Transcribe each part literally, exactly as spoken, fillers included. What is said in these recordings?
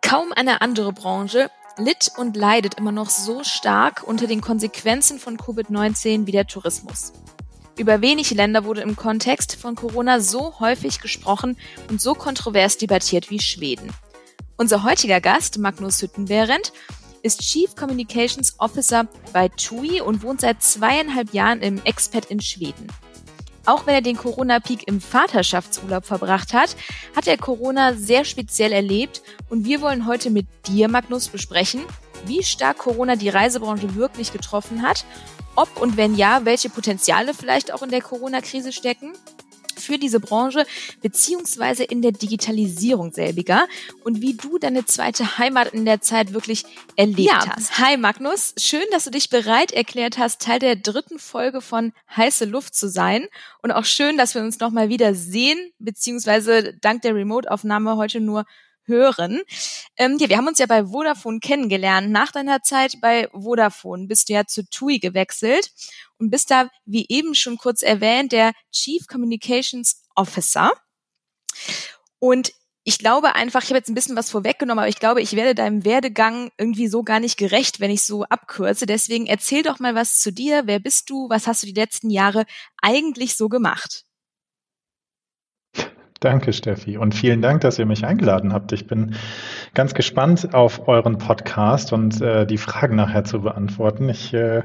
Kaum eine andere Branche litt und leidet immer noch so stark unter den Konsequenzen von Covid neunzehn wie der Tourismus. Über wenig Länder wurde im Kontext von Corona so häufig gesprochen und so kontrovers debattiert wie Schweden. Unser heutiger Gast, Magnus Hüttenbehrendt, ist Chief Communications Officer bei TUI und wohnt seit zweieinhalb Jahren im Expat in Schweden. Auch wenn er den Corona-Peak im Vaterschaftsurlaub verbracht hat, hat er Corona sehr speziell erlebt und wir wollen heute mit dir, Magnus, besprechen, wie stark Corona die Reisebranche wirklich getroffen hat, ob und wenn ja, welche Potenziale vielleicht auch in der Corona-Krise stecken für diese Branche beziehungsweise in der Digitalisierung selbiger und wie du deine zweite Heimat in der Zeit wirklich erlebt ja. hast. Hi Magnus, schön, dass du dich bereit erklärt hast, Teil der dritten Folge von Heiße Luft zu sein und auch schön, dass wir uns nochmal wieder sehen beziehungsweise dank der Remote-Aufnahme heute nur hören. Ähm, ja, wir haben uns ja bei Vodafone kennengelernt. Nach deiner Zeit bei Vodafone bist du ja zu TUI gewechselt und bist da, wie eben schon kurz erwähnt, der Chief Communications Officer. Und ich glaube einfach, ich habe jetzt ein bisschen was vorweggenommen, aber ich glaube, ich werde deinem Werdegang irgendwie so gar nicht gerecht, wenn ich so abkürze. Deswegen erzähl doch mal was zu dir. Wer bist du? Was hast du die letzten Jahre eigentlich so gemacht? Danke, Steffi. Und vielen Dank, dass ihr mich eingeladen habt. Ich bin ganz gespannt auf euren Podcast und äh, die Fragen nachher zu beantworten. Ich äh,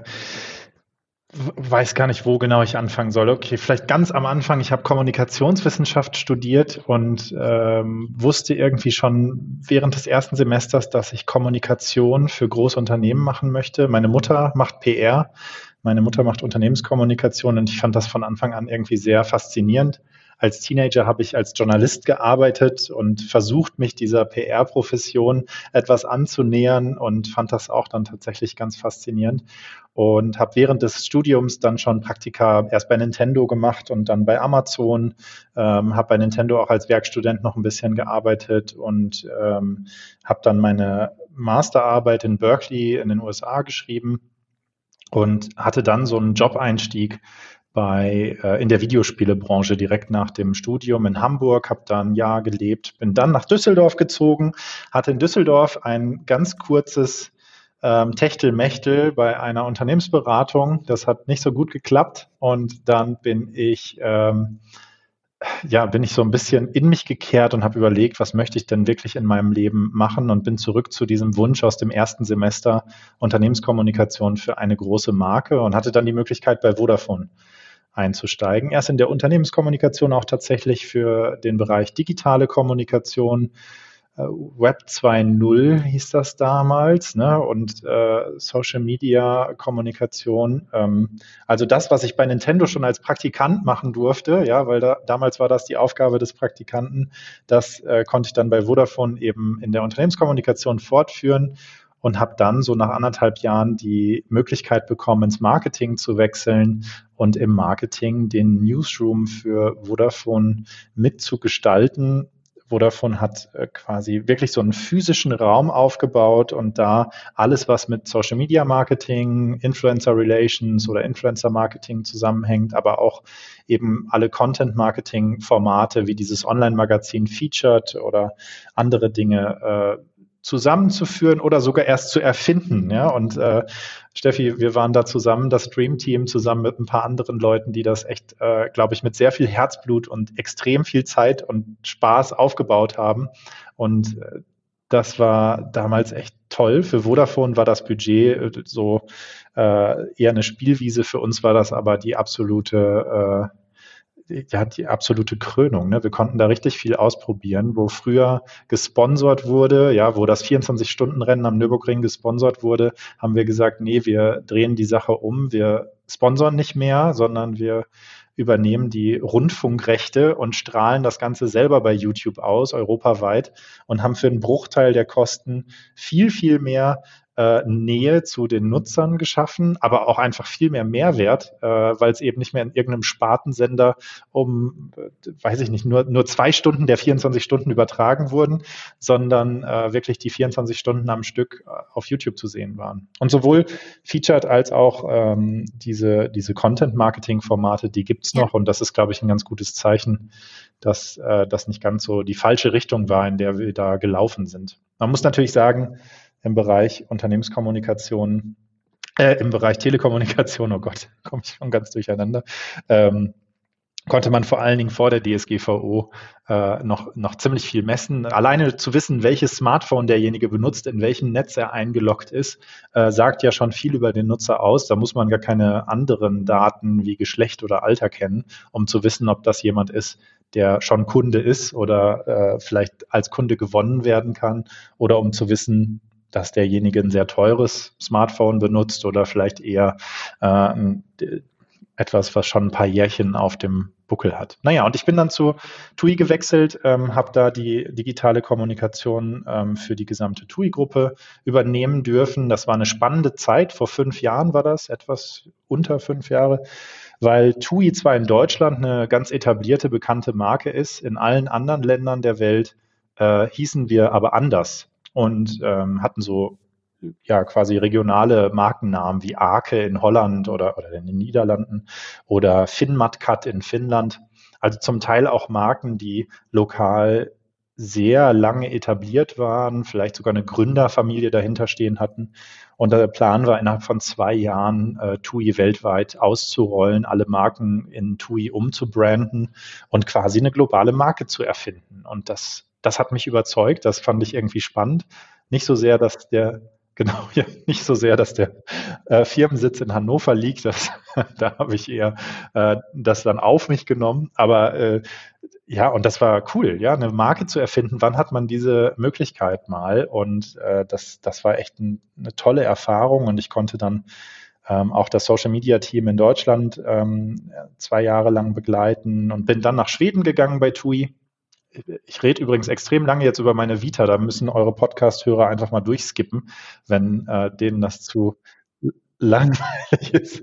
weiß gar nicht, wo genau ich anfangen soll. Okay, vielleicht ganz am Anfang. Ich habe Kommunikationswissenschaft studiert und ähm, wusste irgendwie schon während des ersten Semesters, dass ich Kommunikation für große Unternehmen machen möchte. Meine Mutter macht P R. Meine Mutter macht Unternehmenskommunikation und ich fand das von Anfang an irgendwie sehr faszinierend. Als Teenager habe ich als Journalist gearbeitet und versucht, mich dieser P R-Profession etwas anzunähern und fand das auch dann tatsächlich ganz faszinierend und habe während des Studiums dann schon Praktika erst bei Nintendo gemacht und dann bei Amazon, ähm, habe bei Nintendo auch als Werkstudent noch ein bisschen gearbeitet und ähm, habe dann meine Masterarbeit in Berkeley in den U S A geschrieben und hatte dann so einen Job-Einstieg bei äh, in der Videospielebranche direkt nach dem Studium in Hamburg, habe da ein Jahr gelebt, bin dann nach Düsseldorf gezogen, hatte in Düsseldorf ein ganz kurzes ähm, Techtelmechtel bei einer Unternehmensberatung. Das hat nicht so gut geklappt und dann bin ich ähm, ja, bin ich so ein bisschen in mich gekehrt und habe überlegt, was möchte ich denn wirklich in meinem Leben machen und bin zurück zu diesem Wunsch aus dem ersten Semester Unternehmenskommunikation für eine große Marke und hatte dann die Möglichkeit bei Vodafone einzusteigen. Erst in der Unternehmenskommunikation auch tatsächlich für den Bereich digitale Kommunikation. Web zwei Punkt null hieß das damals, ne? Und äh, Social Media Kommunikation. Ähm, also das, was ich bei Nintendo schon als Praktikant machen durfte, ja, weil da, damals war das die Aufgabe des Praktikanten, das äh, konnte ich dann bei Vodafone eben in der Unternehmenskommunikation fortführen und habe dann so nach anderthalb Jahren die Möglichkeit bekommen, ins Marketing zu wechseln und im Marketing den Newsroom für Vodafone mitzugestalten. Vodafone hat äh, quasi wirklich so einen physischen Raum aufgebaut und da alles, was mit Social Media Marketing, Influencer Relations oder Influencer Marketing zusammenhängt, aber auch eben alle Content Marketing Formate wie dieses Online-Magazin Featured oder andere Dinge äh, zusammenzuführen oder sogar erst zu erfinden. Ja? Und äh, Steffi, wir waren da zusammen, das Dream Team, zusammen mit ein paar anderen Leuten, die das echt, äh, glaube ich, mit sehr viel Herzblut und extrem viel Zeit und Spaß aufgebaut haben. Und äh, das war damals echt toll. Für Vodafone war das Budget äh, so äh, eher eine Spielwiese. Für uns war das aber die absolute äh, ja, die absolute Krönung. Ne? Wir konnten da richtig viel ausprobieren, wo früher gesponsert wurde, ja, wo das vierundzwanzig-Stunden-Rennen am Nürburgring gesponsert wurde, haben wir gesagt, nee, wir drehen die Sache um, wir sponsern nicht mehr, sondern wir übernehmen die Rundfunkrechte und strahlen das Ganze selber bei YouTube aus, europaweit, und haben für einen Bruchteil der Kosten viel, viel mehr äh, Nähe zu den Nutzern geschaffen, aber auch einfach viel mehr Mehrwert, äh, weil es eben nicht mehr in irgendeinem Spartensender um, äh, weiß ich nicht, nur, nur zwei Stunden der vierundzwanzig Stunden übertragen wurden, sondern äh, wirklich die vierundzwanzig Stunden am Stück äh, auf YouTube zu sehen waren. Und sowohl Featured als auch ähm, diese, diese Content-Marketing-Formate, die gibt's noch. Und das ist, glaube ich, ein ganz gutes Zeichen, dass äh, das nicht ganz so die falsche Richtung war, in der wir da gelaufen sind. Man muss natürlich sagen, im Bereich Unternehmenskommunikation, äh, im Bereich Telekommunikation, oh Gott, komme ich schon ganz durcheinander, ähm, konnte man vor allen Dingen vor der D S G V O äh, noch, noch ziemlich viel messen. Alleine zu wissen, welches Smartphone derjenige benutzt, in welchem Netz er eingeloggt ist, äh, sagt ja schon viel über den Nutzer aus. Da muss man gar keine anderen Daten wie Geschlecht oder Alter kennen, um zu wissen, ob das jemand ist, der schon Kunde ist oder äh, vielleicht als Kunde gewonnen werden kann, oder um zu wissen, dass derjenige ein sehr teures Smartphone benutzt oder vielleicht eher äh, etwas, was schon ein paar Jährchen auf dem Buckel hat. Naja, und ich bin dann zu T U I gewechselt, ähm, habe da die digitale Kommunikation ähm, für die gesamte T U I-Gruppe übernehmen dürfen. Das war eine spannende Zeit. Vor fünf Jahren war das, etwas unter fünf Jahre, weil T U I zwar in Deutschland eine ganz etablierte, bekannte Marke ist, in allen anderen Ländern der Welt äh, hießen wir aber anders und ähm, hatten so ja quasi regionale Markennamen wie Arke in Holland oder, oder in den Niederlanden oder Finnmatkat in Finnland. Also zum Teil auch Marken, die lokal sehr lange etabliert waren, vielleicht sogar eine Gründerfamilie dahinter stehen hatten. Und der Plan war, innerhalb von zwei Jahren äh, T U I weltweit auszurollen, alle Marken in T U I umzubranden und quasi eine globale Marke zu erfinden. Und das, das hat mich überzeugt, das fand ich irgendwie spannend. Nicht so sehr, dass der Genau, ja, nicht so sehr, dass der äh, Firmensitz in Hannover liegt. Das, da habe ich eher äh, das dann auf mich genommen. Aber äh, ja, und das war cool, ja, eine Marke zu erfinden. Wann hat man diese Möglichkeit mal? Und äh, das, das war echt ein, eine tolle Erfahrung. Und ich konnte dann ähm, auch das Social Media Team in Deutschland ähm, zwei Jahre lang begleiten und bin dann nach Schweden gegangen bei T U I. Ich rede übrigens extrem lange jetzt über meine Vita, da müssen eure Podcast-Hörer einfach mal durchskippen, wenn äh, denen das zu langweilig ist.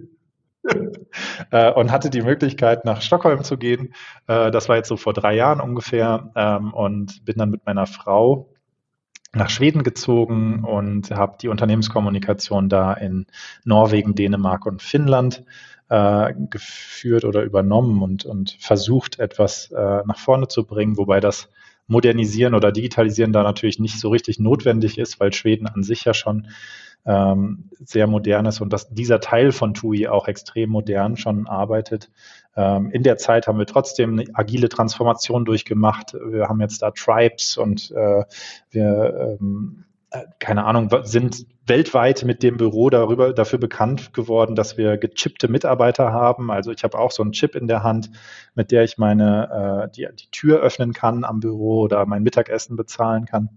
äh, und hatte die Möglichkeit, nach Stockholm zu gehen. Äh, das war jetzt so vor drei Jahren ungefähr ähm, und bin dann mit meiner Frau nach Schweden gezogen und habe die Unternehmenskommunikation da in Norwegen, Dänemark und Finnland äh, geführt oder übernommen und, und versucht, etwas äh, nach vorne zu bringen, wobei das Modernisieren oder Digitalisieren da natürlich nicht so richtig notwendig ist, weil Schweden an sich ja schon ähm, sehr modern ist und dass dieser Teil von T U I auch extrem modern schon arbeitet. Ähm, in der Zeit haben wir trotzdem eine agile Transformation durchgemacht. Wir haben jetzt da Tribes und äh, wir ähm, keine Ahnung, sind weltweit mit dem Büro darüber, dafür bekannt geworden, dass wir gechippte Mitarbeiter haben. Also ich habe auch so einen Chip in der Hand, mit der ich meine, äh, die, die Tür öffnen kann am Büro oder mein Mittagessen bezahlen kann.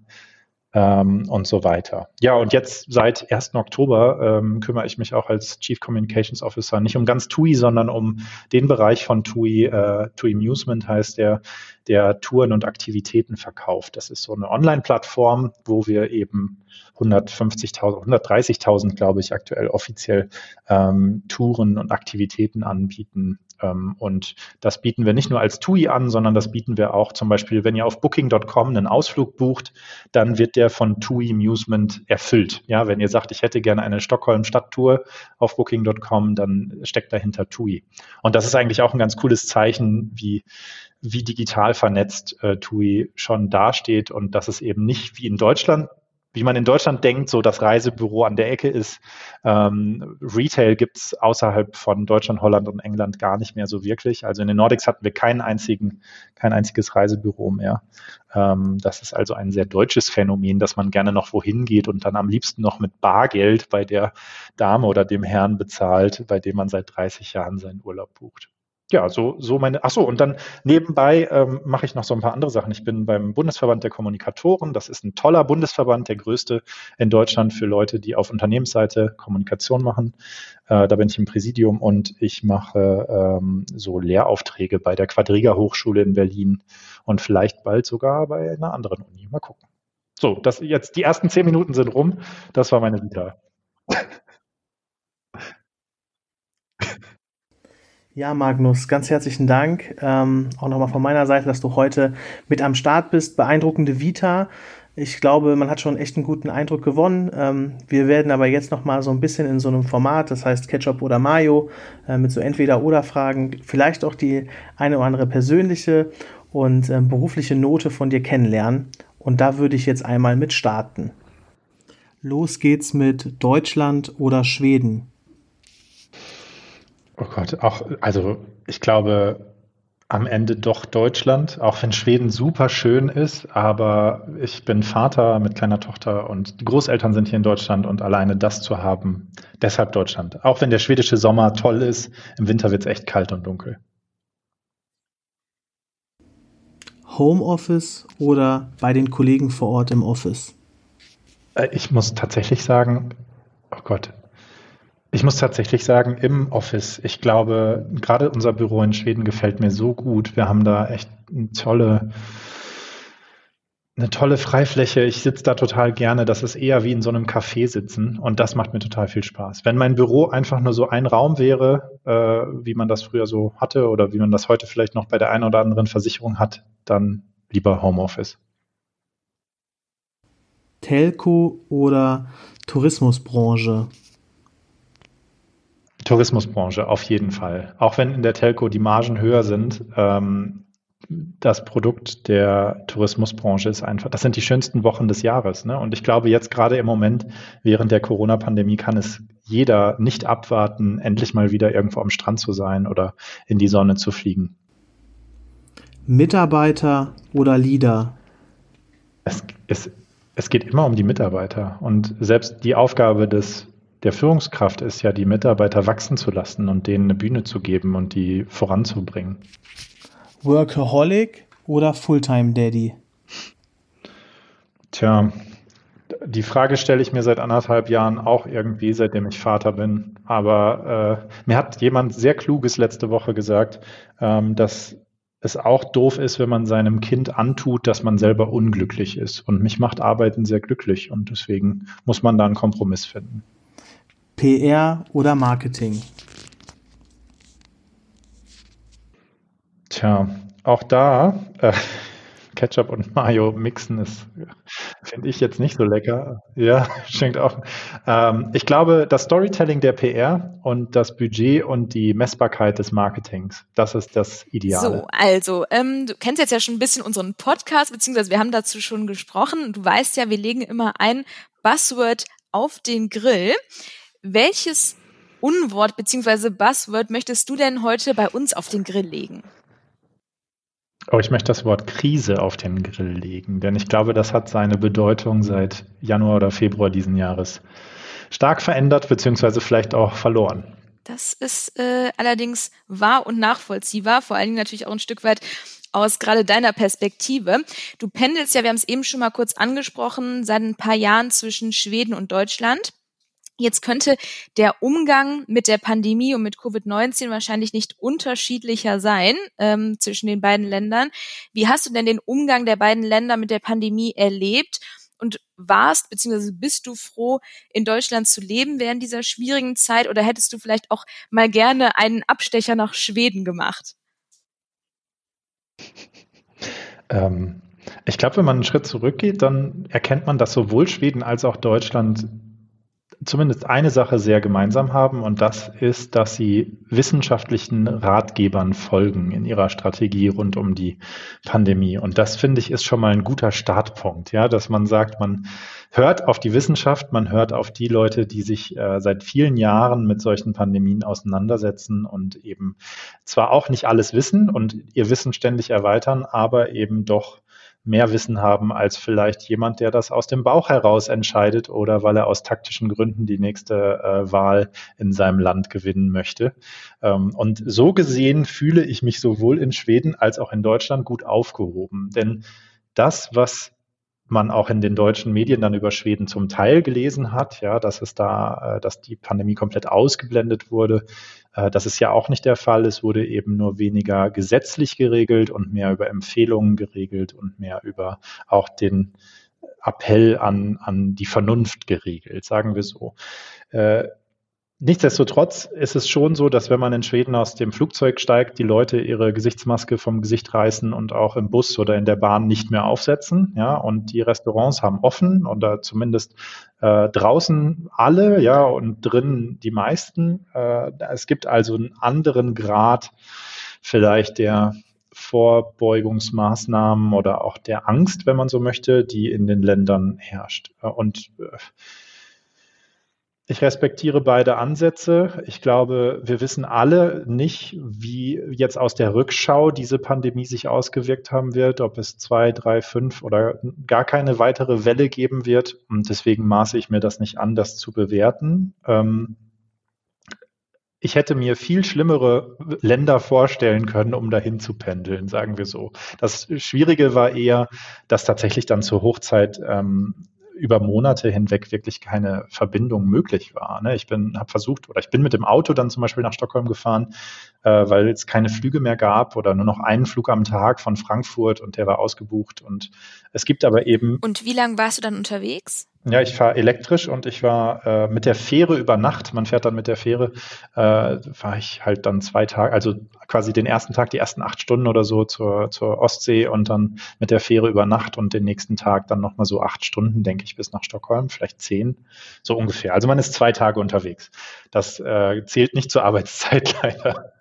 Ähm, und so weiter. Ja, und jetzt seit ersten Oktober ähm, kümmere ich mich auch als Chief Communications Officer nicht um ganz T U I, sondern um den Bereich von T U I, äh, T U I Musement heißt der, der Touren und Aktivitäten verkauft. Das ist so eine Online-Plattform, wo wir eben hundertfünfzigtausend, hundertdreißigtausend, glaube ich, aktuell offiziell ähm, Touren und Aktivitäten anbieten. Ähm, und das bieten wir nicht nur als T U I an, sondern das bieten wir auch zum Beispiel, wenn ihr auf Booking Punkt com einen Ausflug bucht, dann wird der von T U I Musement erfüllt. Ja, wenn ihr sagt, ich hätte gerne eine Stockholm-Stadttour auf Booking Punkt com, dann steckt dahinter T U I. Und das ist eigentlich auch ein ganz cooles Zeichen, wie wie digital vernetzt äh, T U I schon dasteht und dass es eben nicht wie in Deutschland, wie man in Deutschland denkt, so das Reisebüro an der Ecke ist. Ähm, Retail gibt's außerhalb von Deutschland, Holland und England gar nicht mehr so wirklich. Also in den Nordics hatten wir keinen einzigen, kein einziges Reisebüro mehr. Ähm, das ist also ein sehr deutsches Phänomen, dass man gerne noch wohin geht und dann am liebsten noch mit Bargeld bei der Dame oder dem Herrn bezahlt, bei dem man seit dreißig Jahren seinen Urlaub bucht. Ja, so, so meine, ach so, und dann nebenbei ähm, mache ich noch so ein paar andere Sachen. Ich bin beim Bundesverband der Kommunikatoren. Das ist ein toller Bundesverband, der größte in Deutschland für Leute, die auf Unternehmensseite Kommunikation machen. Äh, da bin ich im Präsidium und ich mache ähm, so Lehraufträge bei der Quadriga Hochschule in Berlin und vielleicht bald sogar bei einer anderen Uni. Mal gucken. So, das jetzt die ersten zehn Minuten sind rum. Das war meine Vita. Ja, Magnus, ganz herzlichen Dank. Ähm, auch nochmal von meiner Seite, dass du heute mit am Start bist. Beeindruckende Vita. Ich glaube, man hat schon echt einen guten Eindruck gewonnen. Ähm, wir werden aber jetzt nochmal so ein bisschen in so einem Format, das heißt Ketchup oder Mayo, äh, mit so Entweder-oder-Fragen, vielleicht auch die eine oder andere persönliche und ähm, berufliche Note von dir kennenlernen. Und da würde ich jetzt einmal mit starten. Los geht's mit Deutschland oder Schweden. Oh Gott, auch, also ich glaube am Ende doch Deutschland, auch wenn Schweden super schön ist, aber ich bin Vater mit kleiner Tochter und die Großeltern sind hier in Deutschland und alleine das zu haben, deshalb Deutschland. Auch wenn der schwedische Sommer toll ist, im Winter wird es echt kalt und dunkel. Homeoffice oder bei den Kollegen vor Ort im Office? Äh, Ich muss tatsächlich sagen, oh Gott, ich muss tatsächlich sagen, im Office. Ich glaube, gerade unser Büro in Schweden gefällt mir so gut. Wir haben da echt eine tolle, eine tolle Freifläche. Ich sitze da total gerne. Das ist eher wie in so einem Café sitzen und das macht mir total viel Spaß. Wenn mein Büro einfach nur so ein Raum wäre, äh, wie man das früher so hatte oder wie man das heute vielleicht noch bei der einen oder anderen Versicherung hat, dann lieber Homeoffice. Telco oder Tourismusbranche? Tourismusbranche, auf jeden Fall. Auch wenn in der Telco die Margen höher sind, ähm, das Produkt der Tourismusbranche ist einfach, das sind die schönsten Wochen des Jahres. Ne? Und ich glaube, jetzt gerade im Moment, während der Corona-Pandemie, kann es jeder nicht abwarten, endlich mal wieder irgendwo am Strand zu sein oder in die Sonne zu fliegen. Mitarbeiter oder Leader? Es, es, es geht immer um die Mitarbeiter. Und selbst die Aufgabe des, der Führungskraft ist ja, die Mitarbeiter wachsen zu lassen und denen eine Bühne zu geben und die voranzubringen. Workaholic oder Fulltime Daddy? Tja, die Frage stelle ich mir seit anderthalb Jahren auch irgendwie, seitdem ich Vater bin. Aber äh, mir hat jemand sehr Kluges letzte Woche gesagt, ähm, dass es auch doof ist, wenn man seinem Kind antut, dass man selber unglücklich ist. Und mich macht Arbeiten sehr glücklich und deswegen muss man da einen Kompromiss finden. P R oder Marketing? Tja, auch da äh, Ketchup und Mayo mixen ist, finde ich jetzt nicht so lecker. Ja, stimmt auch. Ähm, ich glaube, das Storytelling der P R und das Budget und die Messbarkeit des Marketings, das ist das Ideale. So, also, ähm, du kennst jetzt ja schon ein bisschen unseren Podcast, beziehungsweise wir haben dazu schon gesprochen. Du weißt ja, wir legen immer ein Buzzword auf den Grill. Welches Unwort beziehungsweise Buzzword möchtest du denn heute bei uns auf den Grill legen? Oh, ich möchte das Wort Krise auf den Grill legen, denn ich glaube, das hat seine Bedeutung seit Januar oder Februar diesen Jahres stark verändert, beziehungsweise vielleicht auch verloren. Das ist äh, allerdings wahr und nachvollziehbar, vor allen Dingen natürlich auch ein Stück weit aus gerade deiner Perspektive. Du pendelst ja, wir haben es eben schon mal kurz angesprochen, seit ein paar Jahren zwischen Schweden und Deutschland. Jetzt könnte der Umgang mit der Pandemie und mit Covid neunzehn wahrscheinlich nicht unterschiedlicher sein ähm, zwischen den beiden Ländern. Wie hast du denn den Umgang der beiden Länder mit der Pandemie erlebt und warst bzw. bist du froh, in Deutschland zu leben während dieser schwierigen Zeit oder hättest du vielleicht auch mal gerne einen Abstecher nach Schweden gemacht? Ähm, ich glaube, wenn man einen Schritt zurückgeht, dann erkennt man, dass sowohl Schweden als auch Deutschland zumindest eine Sache sehr gemeinsam haben und das ist, dass sie wissenschaftlichen Ratgebern folgen in ihrer Strategie rund um die Pandemie. Und das, finde ich, ist schon mal ein guter Startpunkt, ja, dass man sagt, man hört auf die Wissenschaft, man hört auf die Leute, die sich äh, seit vielen Jahren mit solchen Pandemien auseinandersetzen und eben zwar auch nicht alles wissen und ihr Wissen ständig erweitern, aber eben doch mehr Wissen haben als vielleicht jemand, der das aus dem Bauch heraus entscheidet oder weil er aus taktischen Gründen die nächste äh, Wahl in seinem Land gewinnen möchte. Ähm, und so gesehen fühle ich mich sowohl in Schweden als auch in Deutschland gut aufgehoben. Denn das, was man auch in den deutschen Medien dann über Schweden zum Teil gelesen hat, ja, dass es da, äh, dass die Pandemie komplett ausgeblendet wurde. Äh, das ist ja auch nicht der Fall. Es wurde eben nur weniger gesetzlich geregelt und mehr über Empfehlungen geregelt und mehr über auch den Appell an, an die Vernunft geregelt, sagen wir so. Äh, Nichtsdestotrotz ist es schon so, dass wenn man in Schweden aus dem Flugzeug steigt, die Leute ihre Gesichtsmaske vom Gesicht reißen und auch im Bus oder in der Bahn nicht mehr aufsetzen. Ja, und die Restaurants haben offen oder zumindest äh, draußen alle, ja, und drinnen die meisten. Äh, es gibt also einen anderen Grad vielleicht der Vorbeugungsmaßnahmen oder auch der Angst, wenn man so möchte, die in den Ländern herrscht. Und äh, ich respektiere beide Ansätze. Ich glaube, wir wissen alle nicht, wie jetzt aus der Rückschau diese Pandemie sich ausgewirkt haben wird, ob es zwei, drei, fünf oder gar keine weitere Welle geben wird. Und deswegen maße ich mir das nicht an, das zu bewerten. Ähm, ich hätte mir viel schlimmere Länder vorstellen können, um dahin zu pendeln, sagen wir so. Das Schwierige war eher, dass tatsächlich dann zur Hochzeit ähm, über Monate hinweg wirklich keine Verbindung möglich war. Ne? Ich bin, habe versucht, oder ich bin mit dem Auto dann zum Beispiel nach Stockholm gefahren, äh, weil es keine Flüge mehr gab oder nur noch einen Flug am Tag von Frankfurt und der war ausgebucht. Und es gibt aber eben... Und wie lange warst du dann unterwegs? Ja, ich fahre elektrisch und ich war äh, mit der Fähre über Nacht, man fährt dann mit der Fähre, äh, war ich halt dann zwei Tage, also quasi den ersten Tag, die ersten acht Stunden oder so zur, zur Ostsee und dann mit der Fähre über Nacht und den nächsten Tag dann nochmal so acht Stunden, denke ich, bis nach Stockholm, vielleicht zehn, so ungefähr. Also man ist zwei Tage unterwegs. Das äh, zählt nicht zur Arbeitszeit leider.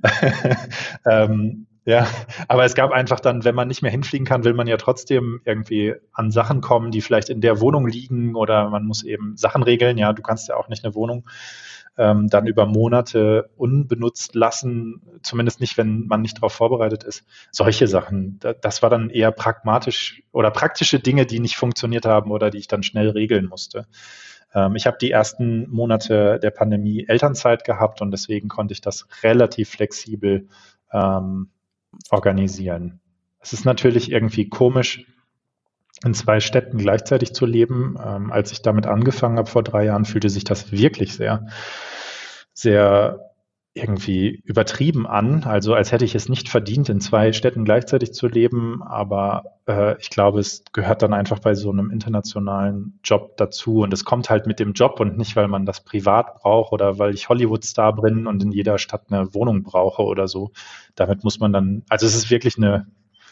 ähm, Ja, aber es gab einfach dann, wenn man nicht mehr hinfliegen kann, will man ja trotzdem irgendwie an Sachen kommen, die vielleicht in der Wohnung liegen oder man muss eben Sachen regeln. Ja, du kannst ja auch nicht eine Wohnung ähm, dann über Monate unbenutzt lassen, zumindest nicht, wenn man nicht darauf vorbereitet ist. Solche Sachen, das war dann eher pragmatisch oder praktische Dinge, die nicht funktioniert haben oder die ich dann schnell regeln musste. Ähm, ich habe die ersten Monate der Pandemie Elternzeit gehabt und deswegen konnte ich das relativ flexibel ähm, organisieren. Es ist natürlich irgendwie komisch, in zwei Städten gleichzeitig zu leben. Ähm, als ich damit angefangen habe vor drei Jahren, fühlte sich das wirklich sehr, sehr irgendwie übertrieben an. Also als hätte ich es nicht verdient, in zwei Städten gleichzeitig zu leben. Aber äh, ich glaube, es gehört dann einfach bei so einem internationalen Job dazu. Und es kommt halt mit dem Job und nicht, weil man das privat braucht oder weil ich Hollywood-Star bin und in jeder Stadt eine Wohnung brauche oder so. Damit muss man dann, also es ist wirklich eine,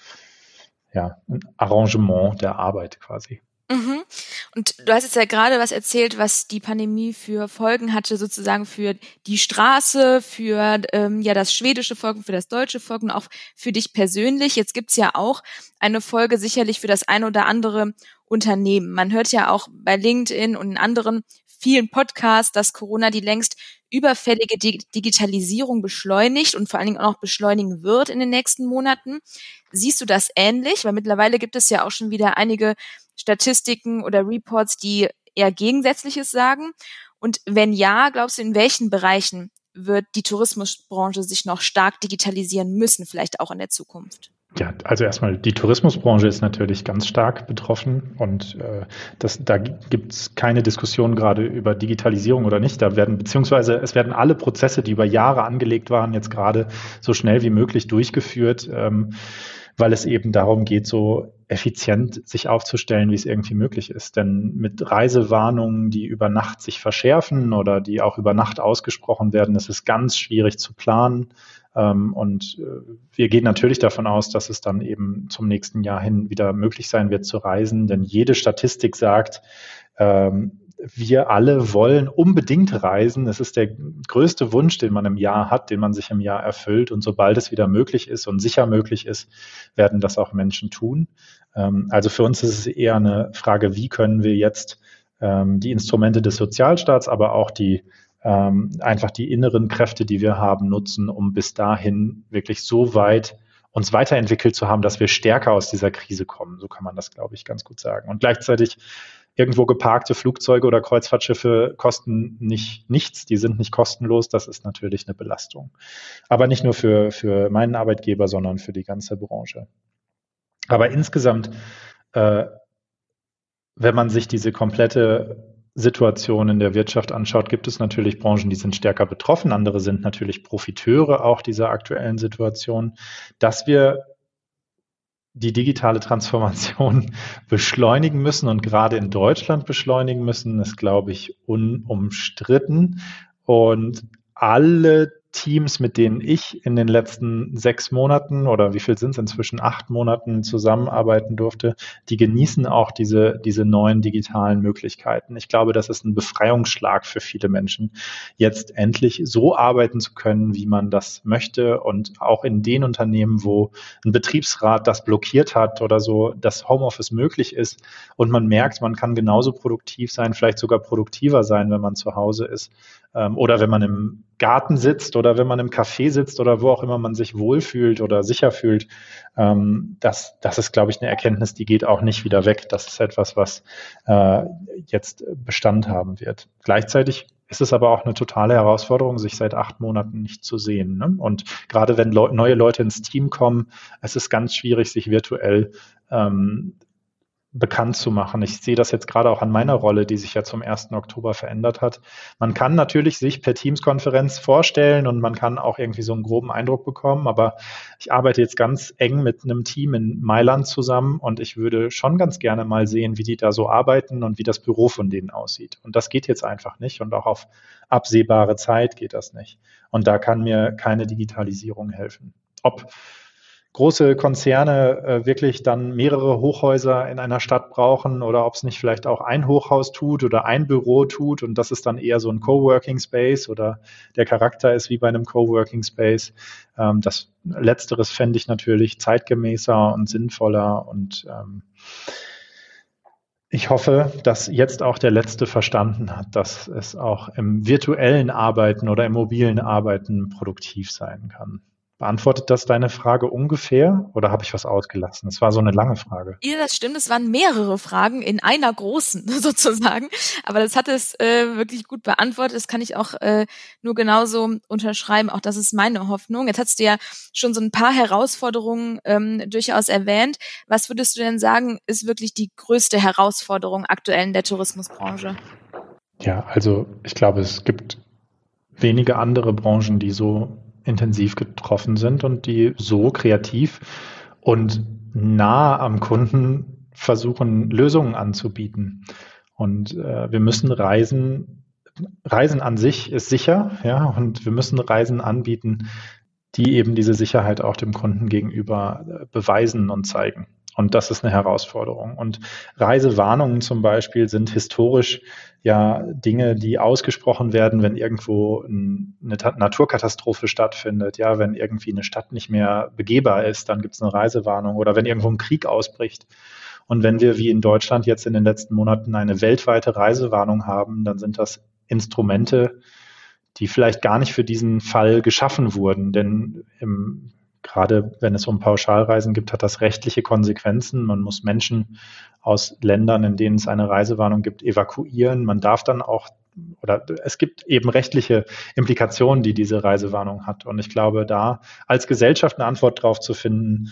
ja, ein Arrangement der Arbeit quasi. Mhm. Und du hast jetzt ja gerade was erzählt, was die Pandemie für Folgen hatte, sozusagen für die Straße, für ähm, ja das schwedische Volk, für das deutsche Volk und auch für dich persönlich. Jetzt gibt's ja auch eine Folge sicherlich für das ein oder andere Unternehmen. Man hört ja auch bei LinkedIn und in anderen vielen Podcasts, dass Corona die längst überfällige Dig- Digitalisierung beschleunigt und vor allen Dingen auch noch beschleunigen wird in den nächsten Monaten. Siehst du das ähnlich? Weil mittlerweile gibt es ja auch schon wieder einige Statistiken oder Reports, die eher Gegensätzliches sagen. Und wenn ja, glaubst du, in welchen Bereichen wird die Tourismusbranche sich noch stark digitalisieren müssen, vielleicht auch in der Zukunft? Ja, also erstmal, die Tourismusbranche ist natürlich ganz stark betroffen und äh, das, da gibt es keine Diskussion gerade über Digitalisierung oder nicht. Da werden, beziehungsweise es werden alle Prozesse, die über Jahre angelegt waren, jetzt gerade so schnell wie möglich durchgeführt, ähm, weil es eben darum geht, so effizient sich aufzustellen, wie es irgendwie möglich ist. Denn mit Reisewarnungen, die über Nacht sich verschärfen oder die auch über Nacht ausgesprochen werden, ist es ganz schwierig zu planen. Und wir gehen natürlich davon aus, dass es dann eben zum nächsten Jahr hin wieder möglich sein wird zu reisen, denn jede Statistik sagt, wir alle wollen unbedingt reisen. Es ist der größte Wunsch, den man im Jahr hat, den man sich im Jahr erfüllt. Und sobald es wieder möglich ist und sicher möglich ist, werden das auch Menschen tun. Also für uns ist es eher eine Frage, wie können wir jetzt die Instrumente des Sozialstaats, aber auch die Ähm, einfach die inneren Kräfte, die wir haben, nutzen, um bis dahin wirklich so weit uns weiterentwickelt zu haben, dass wir stärker aus dieser Krise kommen. So kann man das, glaube ich, ganz gut sagen. Und gleichzeitig irgendwo geparkte Flugzeuge oder Kreuzfahrtschiffe kosten nicht nichts, die sind nicht kostenlos. Das ist natürlich eine Belastung. Aber nicht nur für, für meinen Arbeitgeber, sondern für die ganze Branche. Aber insgesamt, äh, wenn man sich diese komplette Situation in der Wirtschaft anschaut, gibt es natürlich Branchen, die sind stärker betroffen. Andere sind natürlich Profiteure auch dieser aktuellen Situation. Dass wir die digitale Transformation beschleunigen müssen und gerade in Deutschland beschleunigen müssen, ist, glaube ich, unumstritten. Und alle Teams, mit denen ich in den letzten sechs Monaten oder wie viel sind es inzwischen, acht Monaten zusammenarbeiten durfte, die genießen auch diese, diese neuen digitalen Möglichkeiten. Ich glaube, das ist ein Befreiungsschlag für viele Menschen, jetzt endlich so arbeiten zu können, wie man das möchte, und auch in den Unternehmen, wo ein Betriebsrat das blockiert hat oder so, dass Homeoffice möglich ist und man merkt, man kann genauso produktiv sein, vielleicht sogar produktiver sein, wenn man zu Hause ist, ähm, oder wenn man im Garten sitzt oder wenn man im Café sitzt oder wo auch immer man sich wohlfühlt oder sicher fühlt. Ähm, das, das ist, glaube ich, eine Erkenntnis, die geht auch nicht wieder weg. Das ist etwas, was äh, jetzt Bestand haben wird. Gleichzeitig ist es aber auch eine totale Herausforderung, sich seit acht Monaten nicht zu sehen, ne? Und gerade wenn Le- neue Leute ins Team kommen, es ist ganz schwierig, sich virtuell ähm, bekannt zu machen. Ich sehe das jetzt gerade auch an meiner Rolle, die sich ja zum ersten Oktober verändert hat. Man kann natürlich sich per Teams-Konferenz vorstellen und man kann auch irgendwie so einen groben Eindruck bekommen, aber ich arbeite jetzt ganz eng mit einem Team in Mailand zusammen und ich würde schon ganz gerne mal sehen, wie die da so arbeiten und wie das Büro von denen aussieht. Und das geht jetzt einfach nicht und auch auf absehbare Zeit geht das nicht. Und da kann mir keine Digitalisierung helfen. Ob große Konzerne äh, wirklich dann mehrere Hochhäuser in einer Stadt brauchen oder ob es nicht vielleicht auch ein Hochhaus tut oder ein Büro tut und das ist dann eher so ein Coworking Space oder der Charakter ist wie bei einem Coworking Space. Ähm, das Letzteres fände ich natürlich zeitgemäßer und sinnvoller und ähm, ich hoffe, dass jetzt auch der Letzte verstanden hat, dass es auch im virtuellen Arbeiten oder im mobilen Arbeiten produktiv sein kann. Beantwortet das deine Frage ungefähr oder habe ich was ausgelassen? Es war so eine lange Frage. Ja, das stimmt. Es waren mehrere Fragen in einer großen sozusagen. Aber das hat es äh, wirklich gut beantwortet. Das kann ich auch äh, nur genauso unterschreiben. Auch das ist meine Hoffnung. Jetzt hast du ja schon so ein paar Herausforderungen ähm, durchaus erwähnt. Was würdest du denn sagen, ist wirklich die größte Herausforderung aktuell in der Tourismusbranche? Ja, also ich glaube, es gibt wenige andere Branchen, die so intensiv getroffen sind und die so kreativ und nah am Kunden versuchen, Lösungen anzubieten. Und äh, wir müssen Reisen, Reisen an sich ist sicher, ja, und wir müssen Reisen anbieten, die eben diese Sicherheit auch dem Kunden gegenüber äh, beweisen und zeigen. Und das ist eine Herausforderung. Und Reisewarnungen zum Beispiel sind historisch ja Dinge, die ausgesprochen werden, wenn irgendwo eine Naturkatastrophe stattfindet. Ja, wenn irgendwie eine Stadt nicht mehr begehbar ist, dann gibt es eine Reisewarnung. Oder wenn irgendwo ein Krieg ausbricht. Und wenn wir wie in Deutschland jetzt in den letzten Monaten eine weltweite Reisewarnung haben, dann sind das Instrumente, die vielleicht gar nicht für diesen Fall geschaffen wurden. Denn im Gerade wenn es um Pauschalreisen gibt, hat das rechtliche Konsequenzen. Man muss Menschen aus Ländern, in denen es eine Reisewarnung gibt, evakuieren. Man darf dann auch, oder es gibt eben rechtliche Implikationen, die diese Reisewarnung hat. Und ich glaube, da als Gesellschaft eine Antwort drauf zu finden,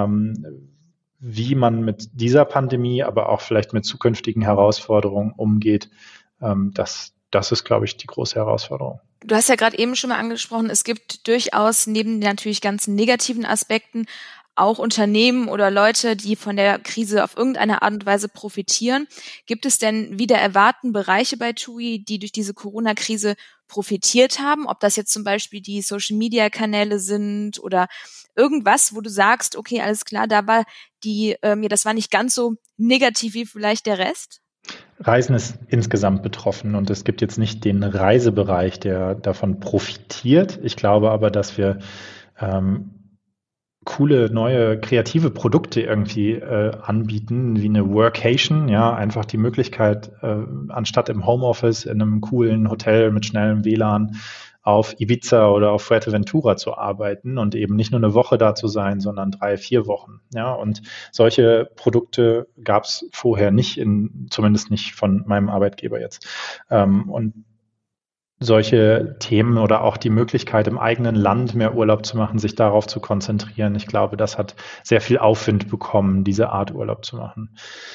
ähm, wie man mit dieser Pandemie, aber auch vielleicht mit zukünftigen Herausforderungen umgeht, ähm, das, das ist, glaube ich, die große Herausforderung. Du hast ja gerade eben schon mal angesprochen, es gibt durchaus neben den natürlich ganzen negativen Aspekten auch Unternehmen oder Leute, die von der Krise auf irgendeine Art und Weise profitieren. Gibt es denn wieder erwarten Bereiche bei T U I, die durch diese Corona-Krise profitiert haben? Ob das jetzt zum Beispiel die Social-Media-Kanäle sind oder irgendwas, wo du sagst, okay, alles klar, da war die, ähm, ja, das war nicht ganz so negativ wie vielleicht der Rest? Reisen ist insgesamt betroffen und es gibt jetzt nicht den Reisebereich, der davon profitiert. Ich glaube aber, dass wir ähm, coole, neue, kreative Produkte irgendwie äh, anbieten, wie eine Workation, ja, einfach die Möglichkeit, äh, anstatt im Homeoffice in einem coolen Hotel mit schnellem W L A N auf Ibiza oder auf Fuerteventura zu arbeiten und eben nicht nur eine Woche da zu sein, sondern drei, vier Wochen. Ja, und solche Produkte gab es vorher nicht, in, zumindest nicht von meinem Arbeitgeber jetzt. Ähm, und solche Themen oder auch die Möglichkeit, im eigenen Land mehr Urlaub zu machen, sich darauf zu konzentrieren. Ich glaube, das hat sehr viel Aufwind bekommen, diese Art Urlaub zu machen.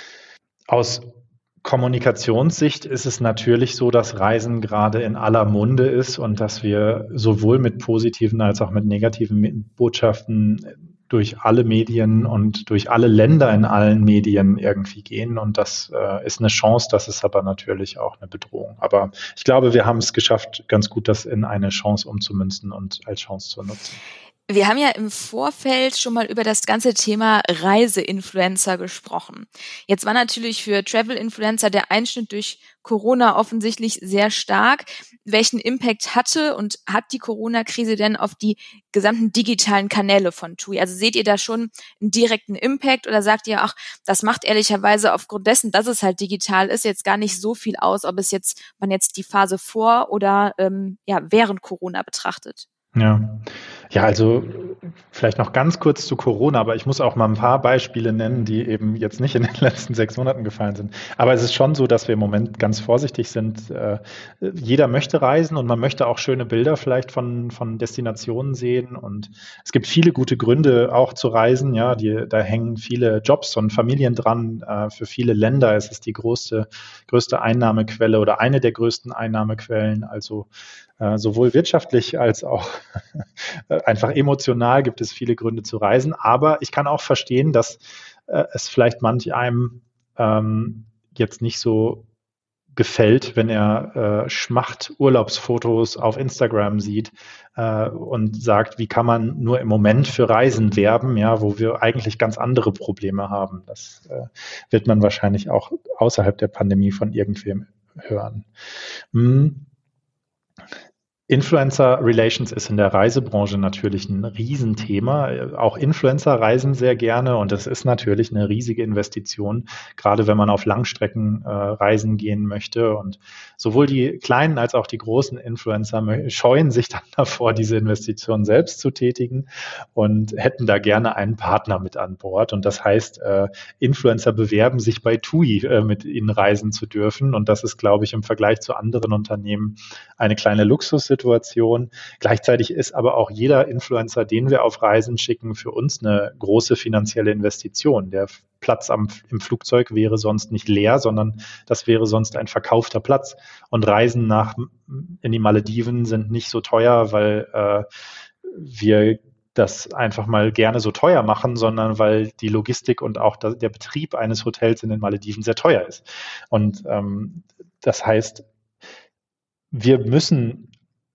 Aus Kommunikationssicht ist es natürlich so, dass Reisen gerade in aller Munde ist und dass wir sowohl mit positiven als auch mit negativen Botschaften durch alle Medien und durch alle Länder in allen Medien irgendwie gehen. Und das äh, ist eine Chance, das ist aber natürlich auch eine Bedrohung. Aber ich glaube, wir haben es geschafft, ganz gut das in eine Chance umzumünzen und als Chance zu nutzen. Wir haben ja im Vorfeld schon mal über das ganze Thema Reiseinfluencer gesprochen. Jetzt war natürlich für Travel-Influencer der Einschnitt durch Corona offensichtlich sehr stark. Welchen Impact hatte und hat die Corona-Krise denn auf die gesamten digitalen Kanäle von TUI? Also seht ihr da schon einen direkten Impact oder sagt ihr, ach, das macht ehrlicherweise aufgrund dessen, dass es halt digital ist, jetzt gar nicht so viel aus, ob es jetzt man jetzt die Phase vor oder ähm, ja während Corona betrachtet? Ja. Ja, also vielleicht noch ganz kurz zu Corona, aber ich muss auch mal ein paar Beispiele nennen, die eben jetzt nicht in den letzten sechs Monaten gefallen sind. Aber es ist schon so, dass wir im Moment ganz vorsichtig sind. Äh, jeder möchte reisen und man möchte auch schöne Bilder vielleicht von, von Destinationen sehen. Und es gibt viele gute Gründe auch zu reisen. Ja, die, da hängen viele Jobs und Familien dran. Äh, für viele Länder ist es die größte, größte Einnahmequelle oder eine der größten Einnahmequellen. Also äh, sowohl wirtschaftlich als auch einfach emotional gibt es viele Gründe zu reisen, aber ich kann auch verstehen, dass äh, es vielleicht manch einem ähm, jetzt nicht so gefällt, wenn er äh, Schmacht-Urlaubsfotos auf Instagram sieht äh, und sagt, wie kann man nur im Moment für Reisen werben, ja, wo wir eigentlich ganz andere Probleme haben. Das äh, wird man wahrscheinlich auch außerhalb der Pandemie von irgendwem hören. Hm. Influencer Relations ist in der Reisebranche natürlich ein Riesenthema. Auch Influencer reisen sehr gerne und das ist natürlich eine riesige Investition, gerade wenn man auf Langstrecken äh, reisen gehen möchte. Und sowohl die kleinen als auch die großen Influencer scheuen sich dann davor, diese Investition selbst zu tätigen und hätten da gerne einen Partner mit an Bord. Und das heißt, äh, Influencer bewerben sich bei TUI, äh, mit ihnen reisen zu dürfen. Und das ist, glaube ich, im Vergleich zu anderen Unternehmen eine kleine Luxussituation. Situation. Gleichzeitig ist aber auch jeder Influencer, den wir auf Reisen schicken, für uns eine große finanzielle Investition. Der Platz am, im Flugzeug wäre sonst nicht leer, sondern das wäre sonst ein verkaufter Platz. Und Reisen nach in die Malediven sind nicht so teuer, weil äh, wir das einfach mal gerne so teuer machen, sondern weil die Logistik und auch der Betrieb eines Hotels in den Malediven sehr teuer ist. Und ähm, das heißt, wir müssen,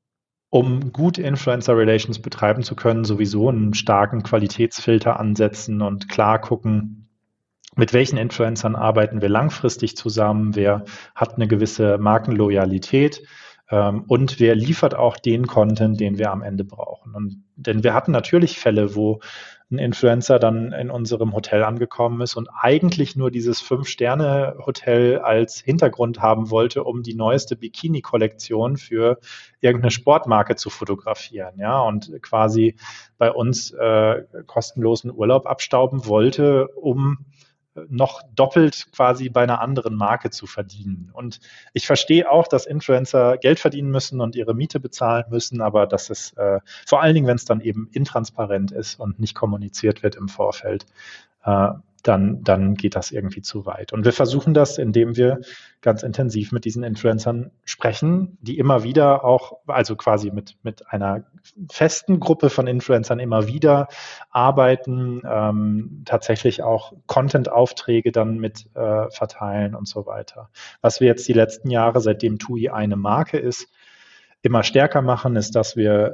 um gut Influencer-Relations betreiben zu können, sowieso einen starken Qualitätsfilter ansetzen und klar gucken, mit welchen Influencern arbeiten wir langfristig zusammen, wer hat eine gewisse Markenloyalität ähm, und wer liefert auch den Content, den wir am Ende brauchen. Und, denn wir hatten natürlich Fälle, wo ein Influencer dann in unserem Hotel angekommen ist und eigentlich nur dieses Fünf-Sterne-Hotel als Hintergrund haben wollte, um die neueste Bikini-Kollektion für irgendeine Sportmarke zu fotografieren, ja, und quasi bei uns äh, kostenlosen Urlaub abstauben wollte, um noch doppelt quasi bei einer anderen Marke zu verdienen. Und ich verstehe auch, dass Influencer Geld verdienen müssen und ihre Miete bezahlen müssen, aber das ist äh, vor allen Dingen, wenn es dann eben intransparent ist und nicht kommuniziert wird im Vorfeld, äh, dann, dann geht das irgendwie zu weit. Und wir versuchen das, indem wir ganz intensiv mit diesen Influencern sprechen, die immer wieder auch, also quasi mit, mit einer festen Gruppe von Influencern immer wieder arbeiten, ähm, tatsächlich auch Content-Aufträge dann mit äh, verteilen und so weiter. Was wir jetzt die letzten Jahre, seitdem TUI eine Marke ist, immer stärker machen, ist, dass wir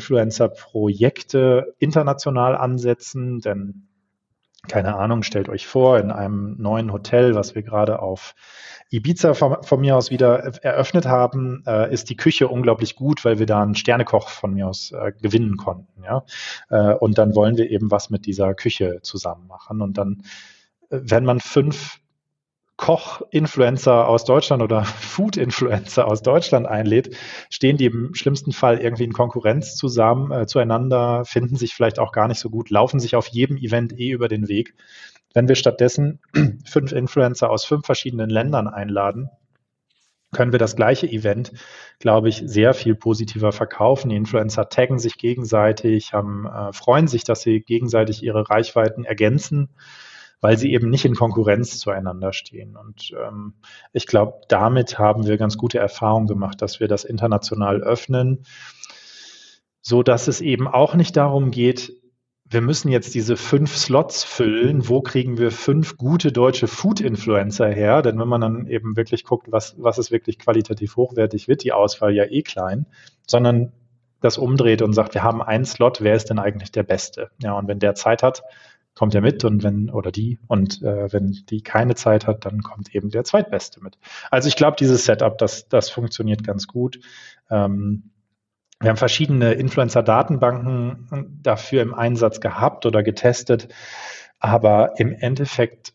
Influencer-Projekte international ansetzen, denn keine Ahnung, stellt euch vor, in einem neuen Hotel, was wir gerade auf Ibiza von, von mir aus wieder eröffnet haben, äh, ist die Küche unglaublich gut, weil wir da einen Sternekoch von mir aus äh, gewinnen konnten. Ja? Äh, und dann wollen wir eben was mit dieser Küche zusammen machen. Und dann, äh, wenn man fünf Koch-Influencer aus Deutschland oder Food-Influencer aus Deutschland einlädt, stehen die im schlimmsten Fall irgendwie in Konkurrenz zusammen, äh, zueinander, finden sich vielleicht auch gar nicht so gut, laufen sich auf jedem Event eh über den Weg. Wenn wir stattdessen fünf Influencer aus fünf verschiedenen Ländern einladen, können wir das gleiche Event, glaube ich, sehr viel positiver verkaufen. Die Influencer taggen sich gegenseitig, haben, äh, freuen sich, dass sie gegenseitig ihre Reichweiten ergänzen, weil sie eben nicht in Konkurrenz zueinander stehen. Und ähm, ich glaube, damit haben wir ganz gute Erfahrungen gemacht, dass wir das international öffnen, so dass es eben auch nicht darum geht, wir müssen jetzt diese fünf Slots füllen, wo kriegen wir fünf gute deutsche Food-Influencer her? Denn wenn man dann eben wirklich guckt, was, was ist wirklich qualitativ hochwertig, wird die Auswahl ja eh klein, sondern das umdreht und sagt, wir haben einen Slot, wer ist denn eigentlich der Beste? Ja, und wenn der Zeit hat, kommt er mit und wenn, oder die, und äh, wenn die keine Zeit hat, dann kommt eben der Zweitbeste mit. Also ich glaube, dieses Setup, das, das funktioniert ganz gut. Ähm, Wir haben verschiedene Influencer-Datenbanken dafür im Einsatz gehabt oder getestet, aber im Endeffekt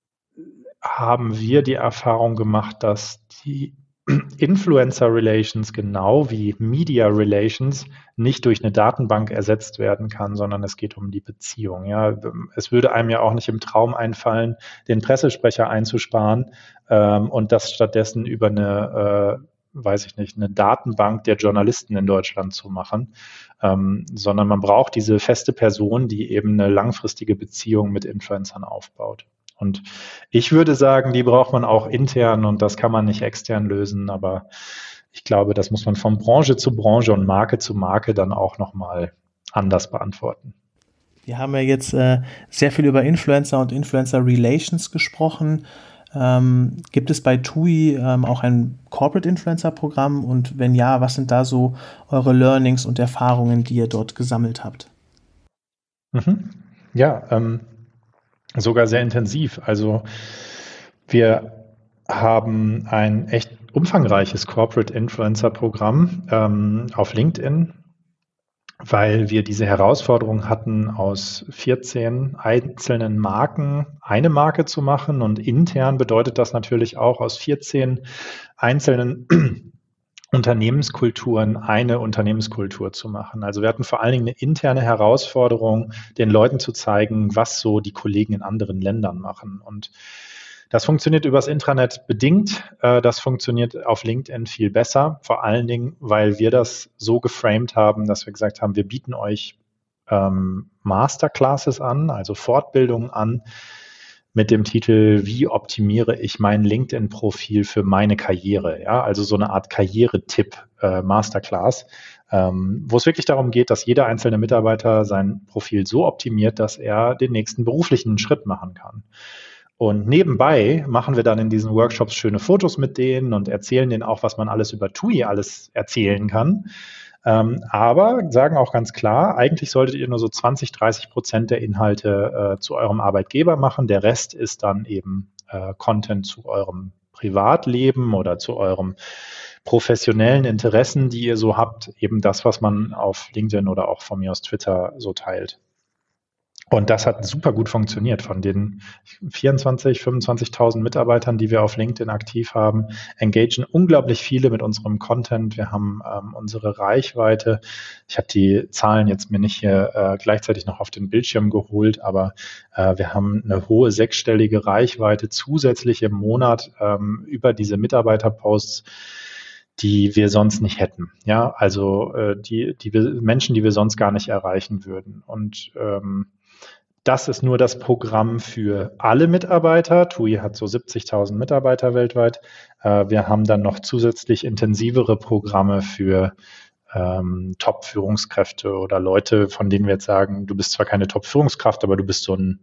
haben wir die Erfahrung gemacht, dass die Influencer-Relations genau wie Media-Relations nicht durch eine Datenbank ersetzt werden kann, sondern es geht um die Beziehung. Ja, es würde einem ja auch nicht im Traum einfallen, den Pressesprecher einzusparen ähm, und das stattdessen über eine äh, weiß ich nicht, eine Datenbank der Journalisten in Deutschland zu machen, ähm, sondern man braucht diese feste Person, die eben eine langfristige Beziehung mit Influencern aufbaut. Und ich würde sagen, die braucht man auch intern und das kann man nicht extern lösen, aber ich glaube, das muss man von Branche zu Branche und Marke zu Marke dann auch nochmal anders beantworten. Wir haben ja jetzt äh, sehr viel über Influencer und Influencer Relations gesprochen. Ähm, gibt es bei T U I ähm, auch ein Corporate Influencer Programm und wenn ja, was sind da so eure Learnings und Erfahrungen, die ihr dort gesammelt habt? Mhm. Ja, ähm, sogar sehr intensiv. Also wir haben ein echt umfangreiches Corporate Influencer Programm ähm, auf LinkedIn, weil wir diese Herausforderung hatten, aus vierzehn einzelnen Marken eine Marke zu machen. Und intern bedeutet das natürlich auch, aus vierzehn einzelnen Unternehmenskulturen eine Unternehmenskultur zu machen. Also wir hatten vor allen Dingen eine interne Herausforderung, den Leuten zu zeigen, was so die Kollegen in anderen Ländern machen. Und das funktioniert übers Intranet bedingt. Das funktioniert auf LinkedIn viel besser. Vor allen Dingen, weil wir das so geframed haben, dass wir gesagt haben, wir bieten euch ähm, Masterclasses an, also Fortbildungen an, mit dem Titel, wie optimiere ich mein LinkedIn-Profil für meine Karriere? Ja, also so eine Art Karrieretipp äh, Masterclass, ähm, wo es wirklich darum geht, dass jeder einzelne Mitarbeiter sein Profil so optimiert, dass er den nächsten beruflichen Schritt machen kann. Und nebenbei machen wir dann in diesen Workshops schöne Fotos mit denen und erzählen denen auch, was man alles über T U I alles erzählen kann. Ähm, aber sagen auch ganz klar, eigentlich solltet ihr nur so zwanzig, dreißig Prozent der Inhalte äh, zu eurem Arbeitgeber machen. Der Rest ist dann eben äh, Content zu eurem Privatleben oder zu eurem professionellen Interessen, die ihr so habt. Eben das, was man auf LinkedIn oder auch von mir aus Twitter so teilt. Und das hat super gut funktioniert. Von den vierundzwanzig, fünfundzwanzigtausend Mitarbeitern, die wir auf LinkedIn aktiv haben, engagieren unglaublich viele mit unserem Content. Wir haben ähm, unsere Reichweite. Ich habe die Zahlen jetzt mir nicht hier äh, gleichzeitig noch auf den Bildschirm geholt, aber äh, wir haben eine hohe sechsstellige Reichweite zusätzlich im Monat ähm, über diese Mitarbeiterposts, die wir sonst nicht hätten. Ja, also äh, die, die wir, Menschen, die wir sonst gar nicht erreichen würden. Und ähm, das ist nur das Programm für alle Mitarbeiter. T U I hat so siebzigtausend Mitarbeiter weltweit. Äh, wir haben dann noch zusätzlich intensivere Programme für ähm, Top-Führungskräfte oder Leute, von denen wir jetzt sagen, du bist zwar keine Top-Führungskraft, aber du bist so ein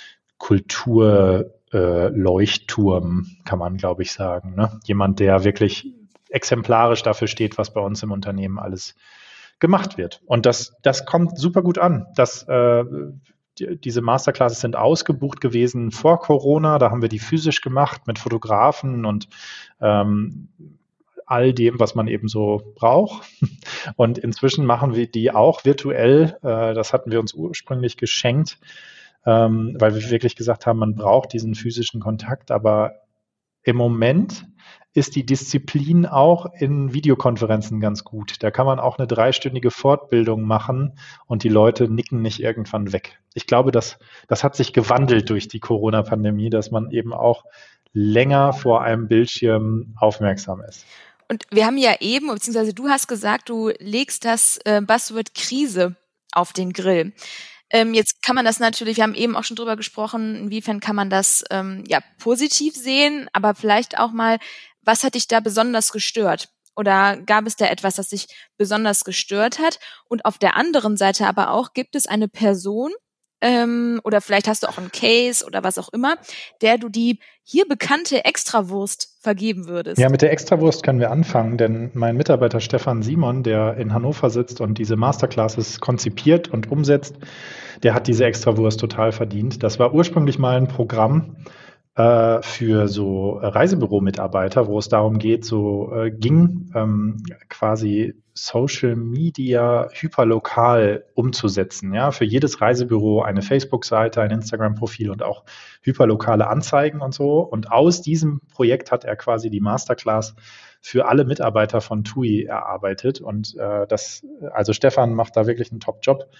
Kultur-Leuchtturm, äh, kann man, glaube ich, sagen. Ne? Jemand, der wirklich exemplarisch dafür steht, was bei uns im Unternehmen alles gemacht wird. Und das, das kommt super gut an. Das äh, Diese Masterclasses sind ausgebucht gewesen vor Corona. Da haben wir die physisch gemacht mit Fotografen und ähm, all dem, was man eben so braucht. Und inzwischen machen wir die auch virtuell. Äh, das hatten wir uns ursprünglich geschenkt, ähm, weil wir wirklich gesagt haben, man braucht diesen physischen Kontakt. Aber im Moment ist die Disziplin auch in Videokonferenzen ganz gut. Da kann man auch eine dreistündige Fortbildung machen und die Leute nicken nicht irgendwann weg. Ich glaube, das, das hat sich gewandelt durch die Corona-Pandemie, dass man eben auch länger vor einem Bildschirm aufmerksam ist. Und wir haben ja eben, beziehungsweise du hast gesagt, du legst das äh, Buzzword Krise auf den Grill. Ähm, jetzt kann man das natürlich, wir haben eben auch schon drüber gesprochen, inwiefern kann man das ähm, ja positiv sehen, aber vielleicht auch mal, was hat dich da besonders gestört? Oder gab es da etwas, das dich besonders gestört hat? Und auf der anderen Seite aber auch, gibt es eine Person, ähm, oder vielleicht hast du auch einen Case oder was auch immer, der du die hier bekannte Extrawurst vergeben würdest? Ja, mit der Extrawurst können wir anfangen, denn mein Mitarbeiter Stefan Simon, der in Hannover sitzt und diese Masterclasses konzipiert und umsetzt, der hat diese Extrawurst total verdient. Das war ursprünglich mal ein Programm äh, für so Reisebüro-Mitarbeiter, wo es darum geht, so äh, ging, ähm, quasi Social Media hyperlokal umzusetzen. Ja, für jedes Reisebüro eine Facebook-Seite, ein Instagram-Profil und auch hyperlokale Anzeigen und so. Und aus diesem Projekt hat er quasi die Masterclass für alle Mitarbeiter von T U I erarbeitet. Und äh, das, also Stefan macht da wirklich einen Top-Job.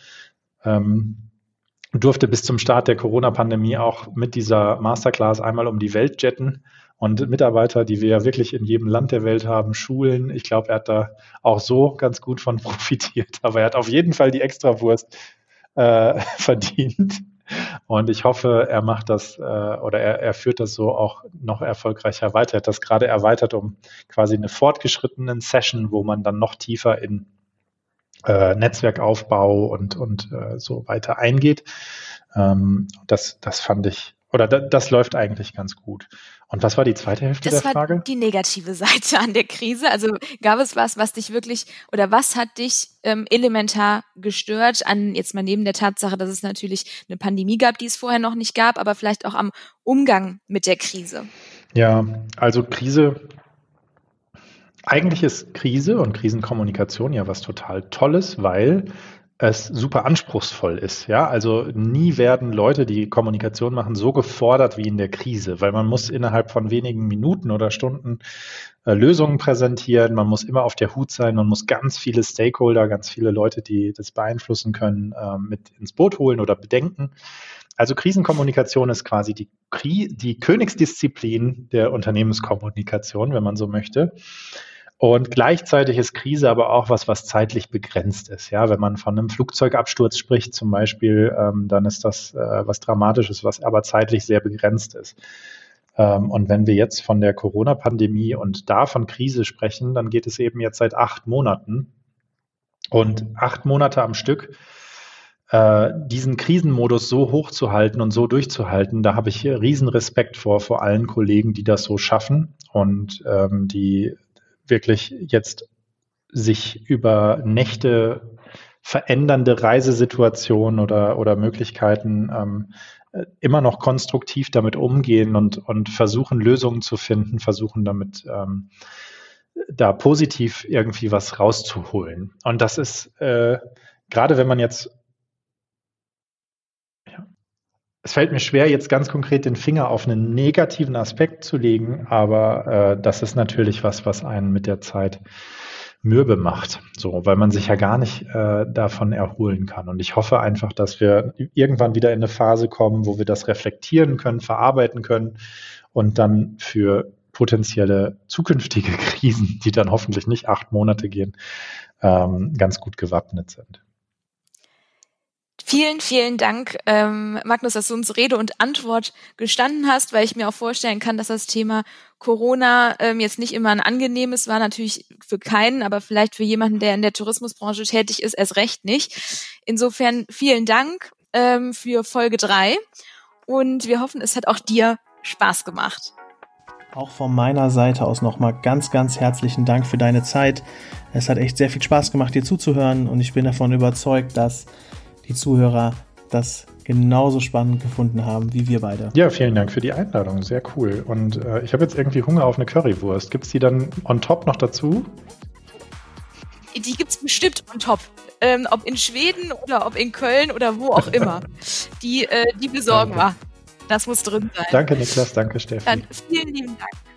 Ähm, durfte bis zum Start der Corona-Pandemie auch mit dieser Masterclass einmal um die Welt jetten. Und Mitarbeiter, die wir ja wirklich in jedem Land der Welt haben, Schulen, ich glaube, er hat da auch so ganz gut von profitiert. Aber er hat auf jeden Fall die Extrawurst äh, verdient. Und ich hoffe, er macht das äh, oder er, er führt das so auch noch erfolgreicher weiter. Er hat das gerade erweitert um quasi eine fortgeschrittenen Session, wo man dann noch tiefer in äh, Netzwerkaufbau und, und äh, so weiter eingeht. Ähm, das, das fand ich, oder da, das läuft eigentlich ganz gut. Und was war die zweite Hälfte das der Frage? Das war die negative Seite an der Krise. Also gab es was, was dich wirklich, oder was hat dich ähm, elementar gestört an, jetzt mal neben der Tatsache, dass es natürlich eine Pandemie gab, die es vorher noch nicht gab, aber vielleicht auch am Umgang mit der Krise? Ja, also Krise, eigentlich ist Krise und Krisenkommunikation ja was total Tolles, weil es super anspruchsvoll ist. Ja, also nie werden Leute, die Kommunikation machen, so gefordert wie in der Krise, weil man muss innerhalb von wenigen Minuten oder Stunden äh, Lösungen präsentieren. Man muss immer auf der Hut sein. Man muss ganz viele Stakeholder, ganz viele Leute, die das beeinflussen können, äh, mit ins Boot holen oder bedenken. Also Krisenkommunikation ist quasi die, die Königsdisziplin der Unternehmenskommunikation, wenn man so möchte. Und gleichzeitig ist Krise aber auch was, was zeitlich begrenzt ist. Ja, wenn man von einem Flugzeugabsturz spricht zum Beispiel, ähm, dann ist das äh, was Dramatisches, was aber zeitlich sehr begrenzt ist. Ähm, und wenn wir jetzt von der Corona-Pandemie und da von Krise sprechen, dann geht es eben jetzt seit acht Monaten. Und acht Monate am Stück äh, diesen Krisenmodus so hochzuhalten und so durchzuhalten, da habe ich riesen Respekt vor, vor allen Kollegen, die das so schaffen und ähm, die wirklich jetzt sich über Nächte verändernde Reisesituationen oder, oder Möglichkeiten ähm, immer noch konstruktiv damit umgehen und, und versuchen, Lösungen zu finden, versuchen damit ähm, da positiv irgendwie was rauszuholen. Und das ist, äh, gerade wenn man jetzt, ja, es fällt mir schwer, jetzt ganz konkret den Finger auf einen negativen Aspekt zu legen, aber äh, das ist natürlich was, was einen mit der Zeit mürbe macht, so, weil man sich ja gar nicht äh, davon erholen kann. Und ich hoffe einfach, dass wir irgendwann wieder in eine Phase kommen, wo wir das reflektieren können, verarbeiten können und dann für potenzielle zukünftige Krisen, die dann hoffentlich nicht acht Monate gehen, ähm, ganz gut gewappnet sind. Vielen, vielen Dank, ähm, Magnus, dass du uns Rede und Antwort gestanden hast, weil ich mir auch vorstellen kann, dass das Thema Corona ähm, jetzt nicht immer ein angenehmes war, natürlich für keinen, aber vielleicht für jemanden, der in der Tourismusbranche tätig ist, erst recht nicht. Insofern vielen Dank ähm, für Folge drei und wir hoffen, es hat auch dir Spaß gemacht. Auch von meiner Seite aus nochmal ganz, ganz herzlichen Dank für deine Zeit. Es hat echt sehr viel Spaß gemacht, dir zuzuhören und ich bin davon überzeugt, dass die Zuhörer das genauso spannend gefunden haben wie wir beide. Ja, vielen Dank für die Einladung, sehr cool. Und äh, ich habe jetzt irgendwie Hunger auf eine Currywurst. Gibt es die dann on top noch dazu? Die gibt es bestimmt on top. Ähm, ob in Schweden oder ob in Köln oder wo auch immer. Die, äh, die besorgen wir. Das muss drin sein. Danke Niklas, danke Steffi. Dann vielen lieben Dank.